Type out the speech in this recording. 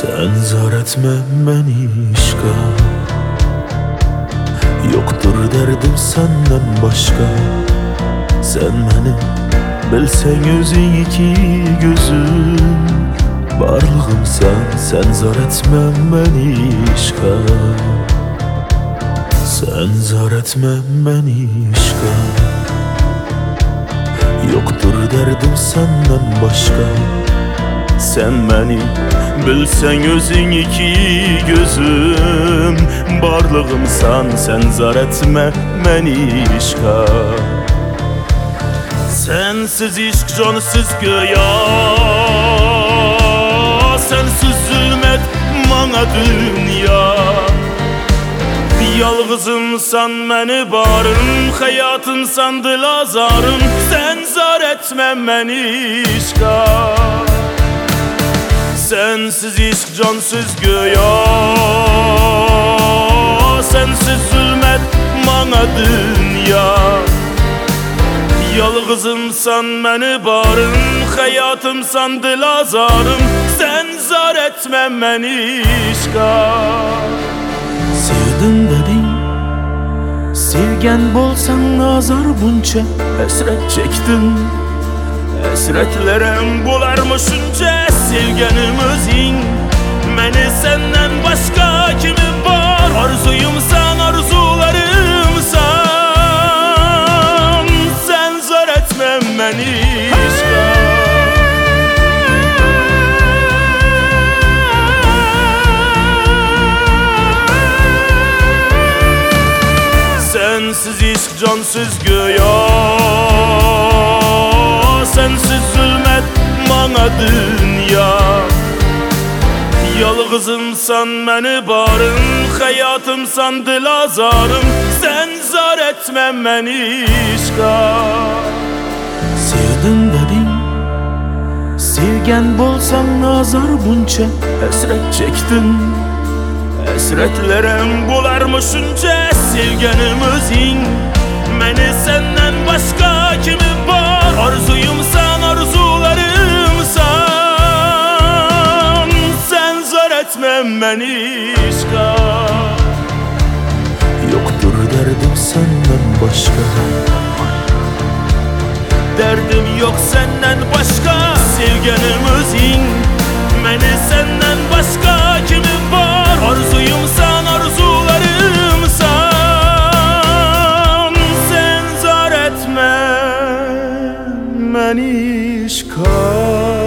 Sen zar etme beni işqa, yoktur derdim senden başka. Sen beni bilsen özün iki gözüm, barlığım sen zar etme beni işqa. Sen zar etme beni işqa, yoktur derdim senden başka. Sen beni bilsen özün iki gözüm, barlığımsan sen zar etme beni işqa. Sensiz işq cansız göya, sensiz zulmet bana dünya. Yalğızımsan məni barım, hayatımsan dilazarım. Sen zar etme beni işqa. Sensiz işq cansız göya, sensiz zulmet bana dünya. Yalğızımsan məni barım, hayatımsan dilazarım. Sen zar etme beni işqa. Sevdim dedin, sevgen bolsan nazar bunca. Hasret çektim, hasretlerim bularmışınca. Sevgenim özün, məni senden başka kimi var? Arzuyumsan, arzularımsan, sen zar etme beni işqa. Sensiz işq cansız göya, sensiz zulmet bana dünya. Yalğızımsan məni barım, hayatımsan dilazarım. Sen zar etme beni işqa. Sevdim dedin, sevgen bolsan nazar bunca. Hasret çektim, hasretlerim bularmışınca. Sevgenim özün, məni senden başka kimi var? Arzuyumsan, arzularımsan, sen zar etme beni işqa. Yoktur derdim senden başka, derdim yok senden başka. Sevgenim özün, məni senden başka kimi var? Arzuyumsan, arzularımsan, sen zar etme beni işqa.